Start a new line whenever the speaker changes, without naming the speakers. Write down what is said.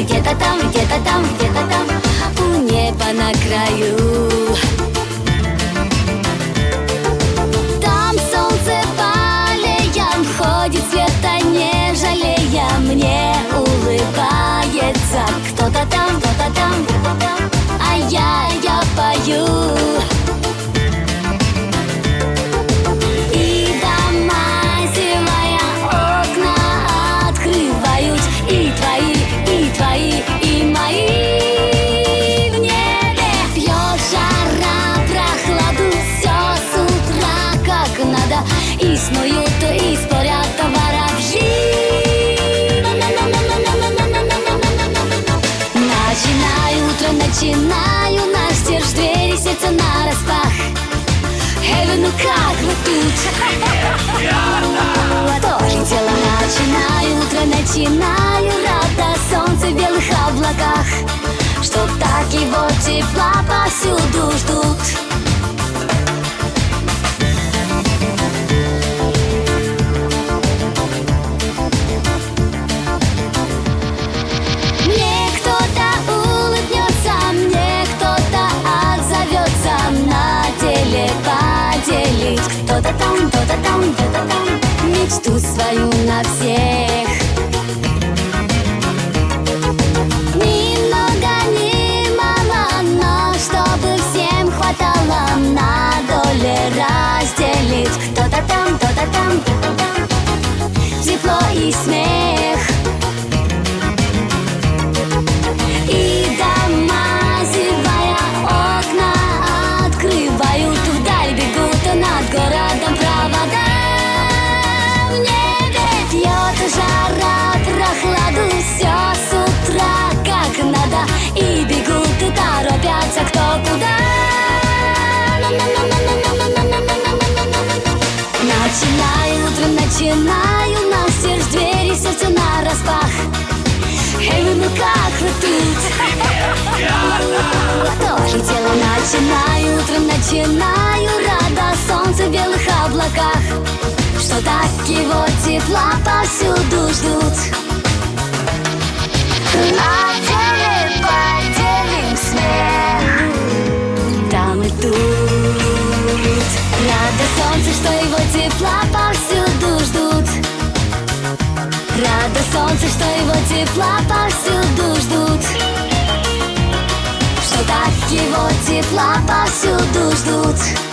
где-то там, где-то там, где-то там, у неба на краю. Там солнце полеем ходит, света не жалея, мне улыбается кто-то там, кто-то там, кто-то там, а я пою. И смоют, и спорят воробьи. Начинаю утро, начинаю настежь, двери сердца нараспах. Эй, ну как вы тут? То ли дело начинаю утро, начинаю рада солнце в белых облаках, что так его тепла повсюду ждут. Кто-то там, кто-то там, кто-то там, мечту свою на всех. Ни много, ни мало, но чтобы всем хватало, на доле разделить. Кто-то там, кто-то там, кто-то там, тепло и смех. И дома, зевая, окна открывают, вдаль бегут над городом провода. В небе пьет жара, прохладу, все с утра как надо, и бегут и торопятся кто куда. Начинаю утром, начинаю настежь, двери сердца нараспах. Эй, ну как вы тут? То ли дело начинаю утром, начинаю рада солнце в белых облаках, что так его тепла повсюду ждут. На деле поделим смех там и тут. Рада солнце, что его тепла повсюду ждут. Рада солнце, что его тепла повсюду ждут, что так его тепла повсюду ждут.